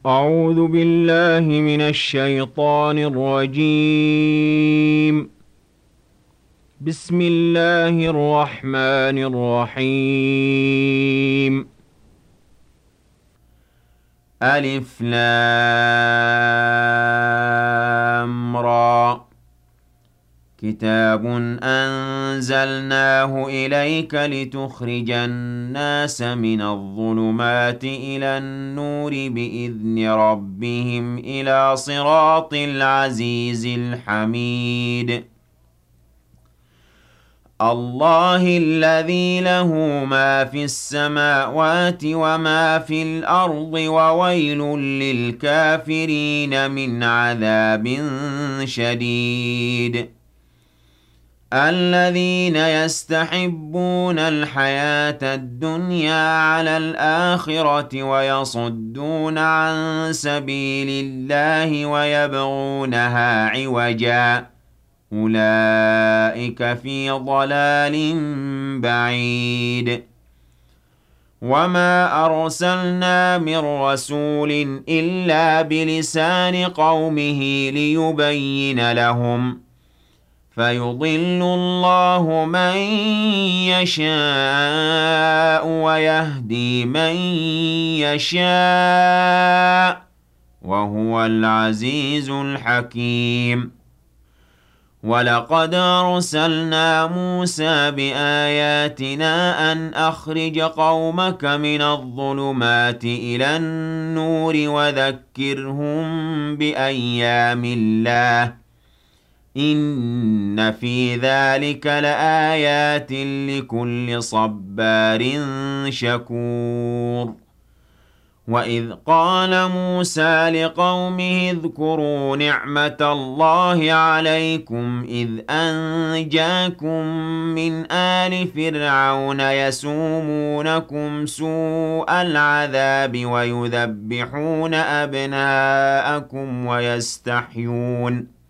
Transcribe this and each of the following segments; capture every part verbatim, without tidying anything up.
أعوذ بالله من الشيطان الرجيم. بسم الله الرحمن الرحيم. ألف لام را. كتاب أنزلناه إليك لتخرج الناس من الظلمات إلى النور بإذن ربهم إلى صراط العزيز الحميد. الله الذي له ما في السماوات وما في الأرض وويل للكافرين من عذاب شديد. الذين يستحبون الحياة الدنيا على الآخرة ويصدون عن سبيل الله ويبغونها عوجا أولئك في ضلال بعيد. وما أرسلنا من رسول إلا بلسان قومه ليبين لهم فيضل الله من يشاء ويهدي من يشاء وهو العزيز الحكيم. ولقد أرسلنا موسى بآياتنا أن أخرج قومك من الظلمات إلى النور وذكرهم بأيام الله إن في ذلك لآيات لكل صبار شكور. وإذ قال موسى لقومه اذكروا نعمة الله عليكم إذ أنجاكم من آل فرعون يسومونكم سوء العذاب ويذبحون أبناءكم ويستحيون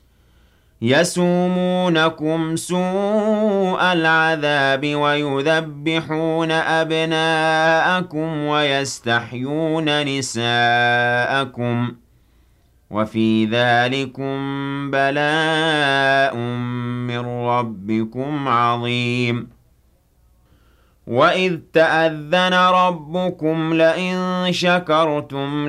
يسومونكم سوء العذاب ويذبحون أبناءكم ويستحيون نساءكم وفي ذلكم بلاء من ربكم عظيم. وإذ تأذن ربكم لئن شكرتم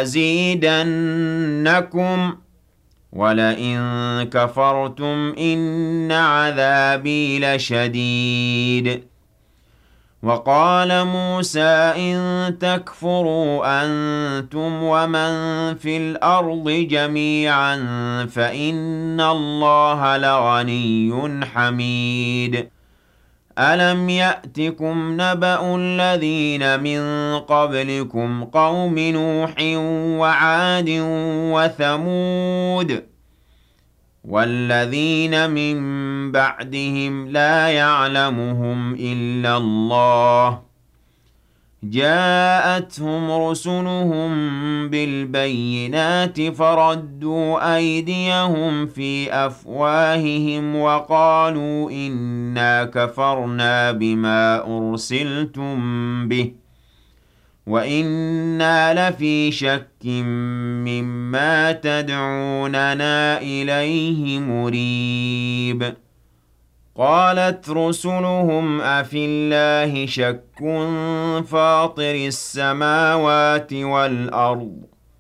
لأزيدنكم ولئن كفرتم إن عذابي لشديد. وقال موسى إن تكفروا أنتم ومن في الأرض جميعا فإن الله لغني حميد. ألم يأتكم نبأ الذين من قبلكم قوم نوح وعاد وثمود والذين من بعدهم لا يعلمهم إلا الله جاءتهم رسلهم بالبينات فردوا أيديهم في أفواههم وقالوا إنا كفرنا بما أرسلتم به وإنا لفي شك مما تدعوننا إليه مريب. قالت رسلهم أفي الله شك فاطر السماوات والأرض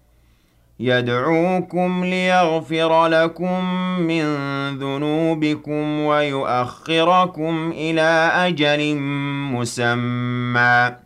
يدعوكم ليغفر لكم من ذنوبكم ويؤخركم إلى أجل مسمى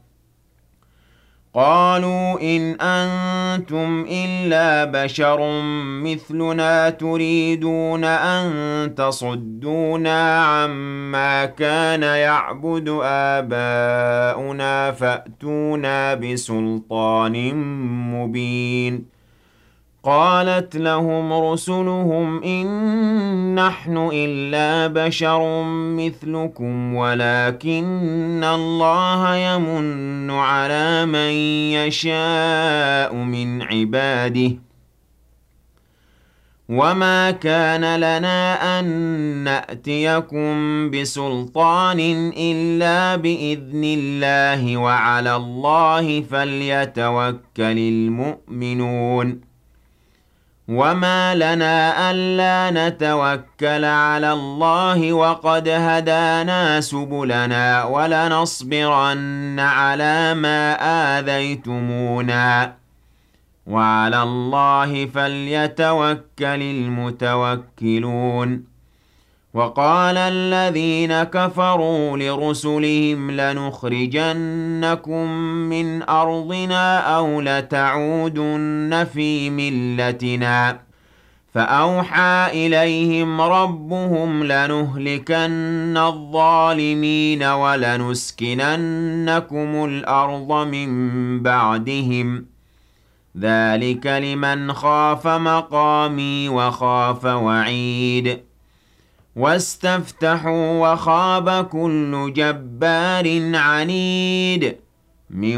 قالوا إن أنتم إلا بشر مثلنا تريدون أن تصدونا عما كان يعبد آباؤنا فأتونا بسلطان مبين. قالت لهم رسلهم إن نحن إلا بشر مثلكم ولكن الله يمن على من يشاء من عباده وما كان لنا أن نأتيكم بسلطان إلا بإذن الله وعلى الله فليتوكل المؤمنون وما لنا ألا نتوكل على الله وقد هدانا سبلنا ولنصبرن على ما آذيتمونا وعلى الله فليتوكل المتوكلون وقال الذين كفروا لرسلهم لنخرجنكم من أرضنا أو لتعودن في ملتنا فأوحى إليهم ربهم لنهلكن الظالمين ولنسكننكم الأرض من بعدهم ذلك لمن خاف مقامي وخاف وعيد واستفتحوا وخاب كل جبار عنيد من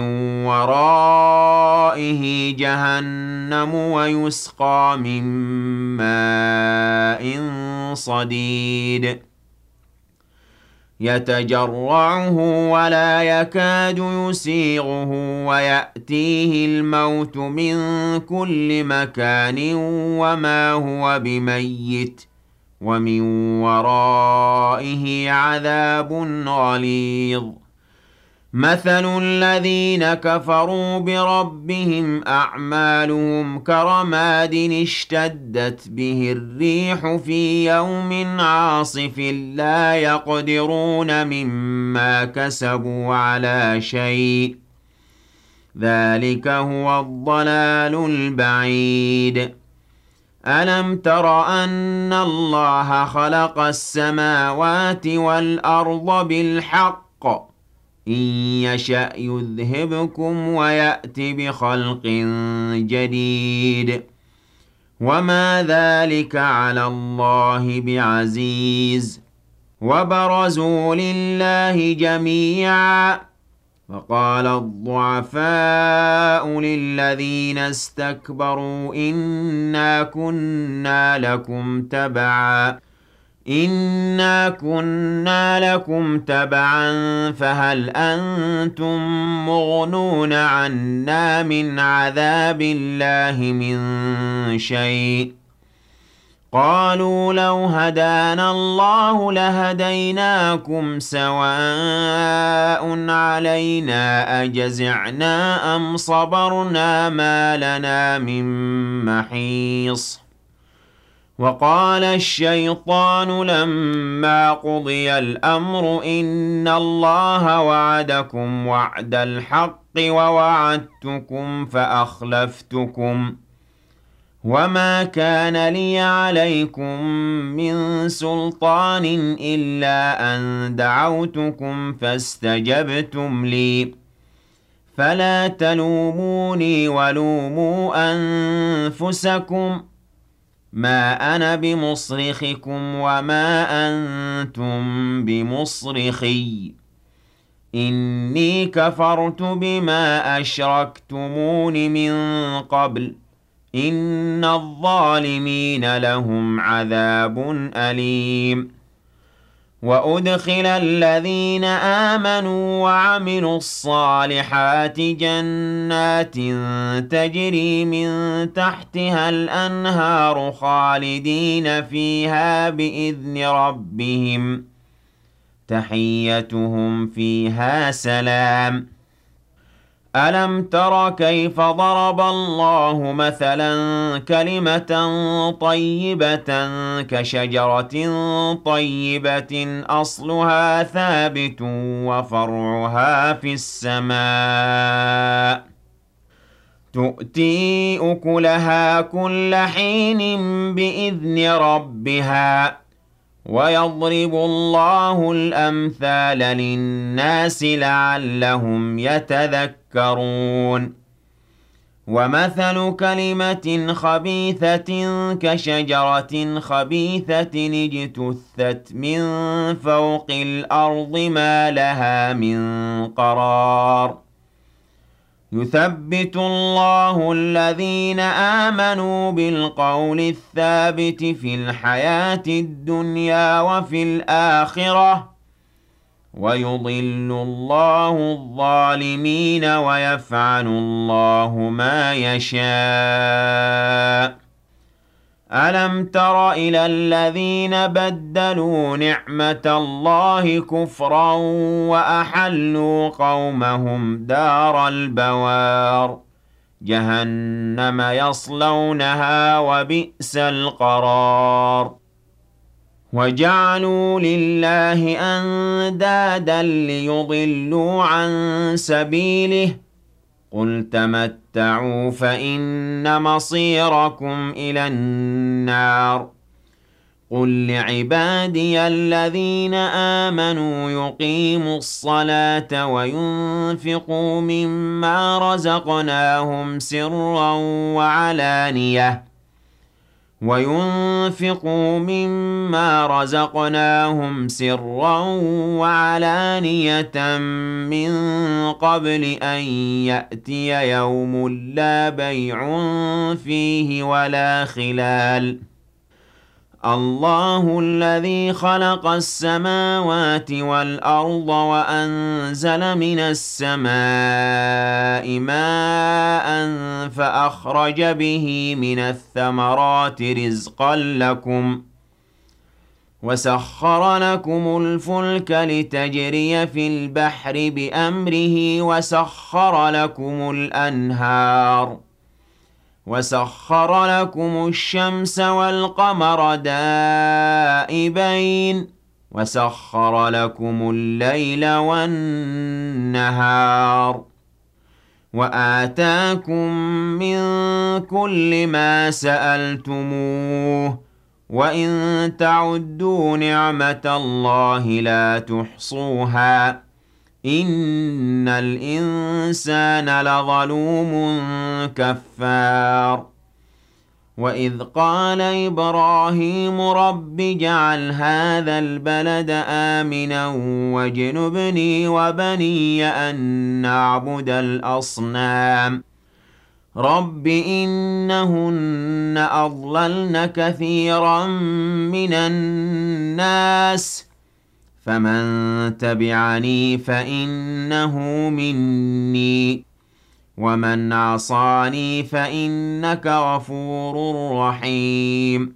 ورائه جهنم ويسقى من ماء صديد يتجرعه ولا يكاد يسيغه ويأتيه الموت من كل مكان وما هو بميت ومن ورائه عذاب غليظ مثل الذين كفروا بربهم أعمالهم كرماد اشتدت به الريح في يوم عاصف لا يقدرون مما كسبوا على شيء ذلك هو الضلال البعيد ألم تر أن الله خلق السماوات والأرض بالحق إن يشأ يذهبكم ويأت بخلق جديد وما ذلك على الله بعزيز وبرزوا لله جميعا وقال الضعفاء للذين استكبروا إنا كنا لكم تبعا إنا كنا لكم تبعا فهل أنتم مغنون عنا من عذاب الله من شيء قالوا لو هدانا الله لهديناكم سواء علينا أجزعنا أم صبرنا ما لنا من محيص وقال الشيطان لما قضي الأمر إن الله وعدكم وعد الحق ووعدتكم فأخلفتكم وما كان لي عليكم من سلطان إلا أن دعوتكم فاستجبتم لي فلا تلوموني ولوموا أنفسكم ما أنا بمصرخكم وما أنتم بمصرخي إني كفرت بما أشركتمون من قبل إن الظالمين لهم عذاب أليم وأدخل الذين آمنوا وعملوا الصالحات جنات تجري من تحتها الأنهار خالدين فيها بإذن ربهم تحيتهم فيها سلام ألم تر كيف ضرب الله مثلا كلمة طيبة كشجرة طيبة أصلها ثابت وفرعها في السماء تؤتي أكلها كل حين بإذن ربها ويضرب الله الأمثال للناس لعلهم يتذكرون ومثل كلمة خبيثة كشجرة خبيثة اجتثت من فوق الأرض ما لها من قرار يثبت الله الذين آمنوا بالقول الثابت في الحياة الدنيا وفي الآخرة ويضل الله الظالمين ويفعل الله ما يشاء ألم تر إلى الذين بدلوا نعمة الله كفرا وأحلوا قومهم دار البوار جهنم يصلونها وبئس القرار وجعلوا لله أندادا ليضلوا عن سبيله قل تمتعوا فإن مصيركم إلى النار قل لعبادي الذين آمنوا يقيموا الصلاة وينفقوا مما رزقناهم سرا وعلانية وينفقوا مما رزقناهم سرا وعلانية من قبل أن يأتي يوم لا بيع فيه ولا خلال الله الذي خلق السماوات والأرض وأنزل من السماء ماء فأخرج به من الثمرات رزقا لكم وسخر لكم الفلك لتجري في البحر بأمره وسخر لكم الأنهار وسخر لكم الشمس والقمر دائبين وسخر لكم الليل والنهار وآتاكم من كل ما سألتموه وإن تعدوا نعمة الله لا تحصوها إن الإنسان لظلوم كفار وإذ قال إبراهيم رب اجعل هذا البلد آمنا واجنبني وبني أن نعبد الأصنام رب إنهن أضللن كثيرا من الناس فمن تبعني فإنه مني ومن عصاني فإنك غفور رحيم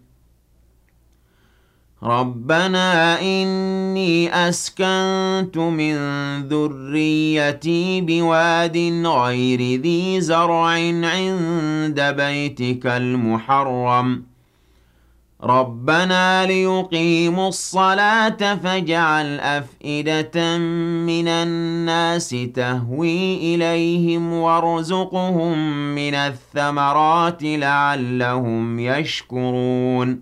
ربنا إني أسكنت من ذريتي بواد غير ذي زرع عند بيتك المحرم ربنا ليقيموا الصلاة فاجعل أفئدة من الناس تهوي إليهم وارزقهم من الثمرات لعلهم يشكرون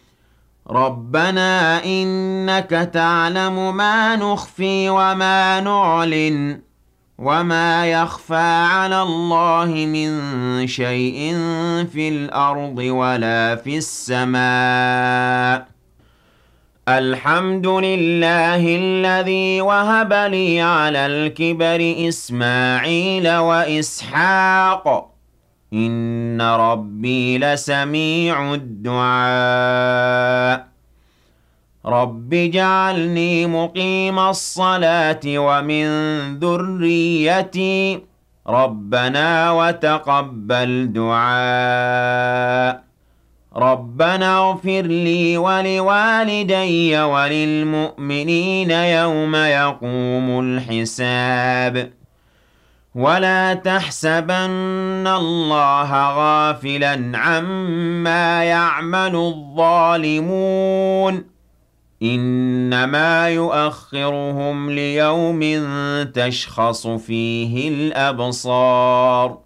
ربنا إنك تعلم ما نخفي وما نعلن وما يخفى على الله من شيء في الأرض ولا في السماء الحمد لله الذي وهب لي على الكبر إسماعيل وإسحاق إن ربي لسميع الدعاء رب اجعلني مقيم الصلاة ومن ذريتي ربنا وتقبل دعاء ربنا اغفر لي ولوالدي وللمؤمنين يوم يقوم الحساب ولا تحسبن الله غافلا عما يعمل الظالمون إنما يؤخرهم ليوم تشخص فيه الأبصار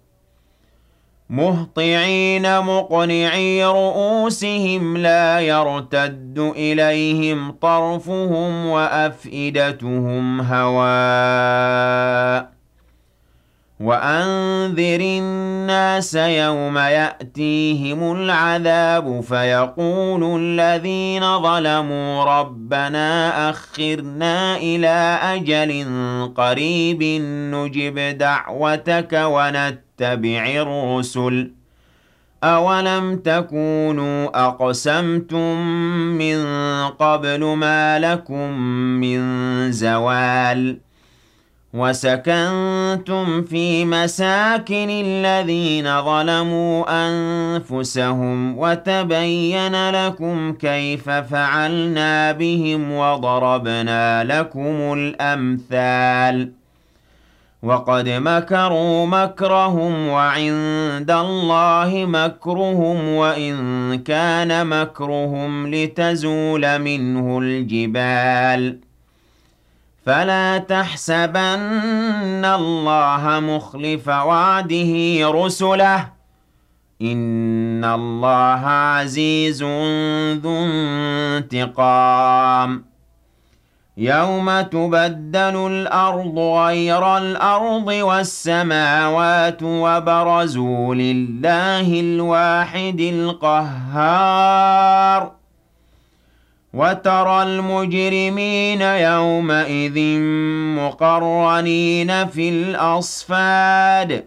مهطعين مقنعي رؤوسهم لا يرتد إليهم طرفهم وأفئدتهم هواء وأنذر الناس يوم يأتيهم العذاب فيقول الذين ظلموا ربنا أخرنا إلى أجل قريب نجب دعوتك ونتبع الرسل أولم تكونوا أقسمتم من قبل ما لكم من زوال وسكنتم في مساكن الذين ظلموا أنفسهم وتبين لكم كيف فعلنا بهم وضربنا لكم الأمثال وقد مكروا مكرهم وعند الله مكرهم وإن كان مكرهم لتزول منه الجبال فلا تحسبن الله مخلف وعده رسله إن الله عزيز ذو انتقام يوم تبدل الأرض غير الأرض والسماوات وبرزوا لله الواحد القهار وترى المجرمين يومئذ مقرنين في الأصفاد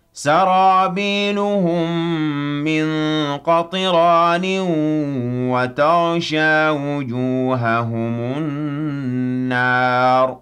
سرابيلهم من قطران وتغشى وجوههم النار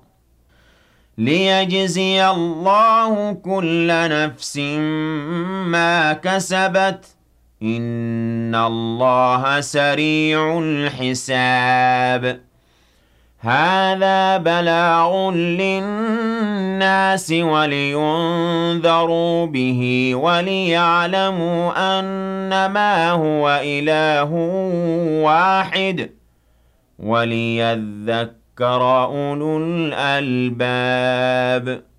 ليجزي الله كل نفس ما كسبت إن الله سريع الحساب هذا بلاغ للناس ولينذروا به وليعلموا أنما هو إله واحد وليذكر أولو الألباب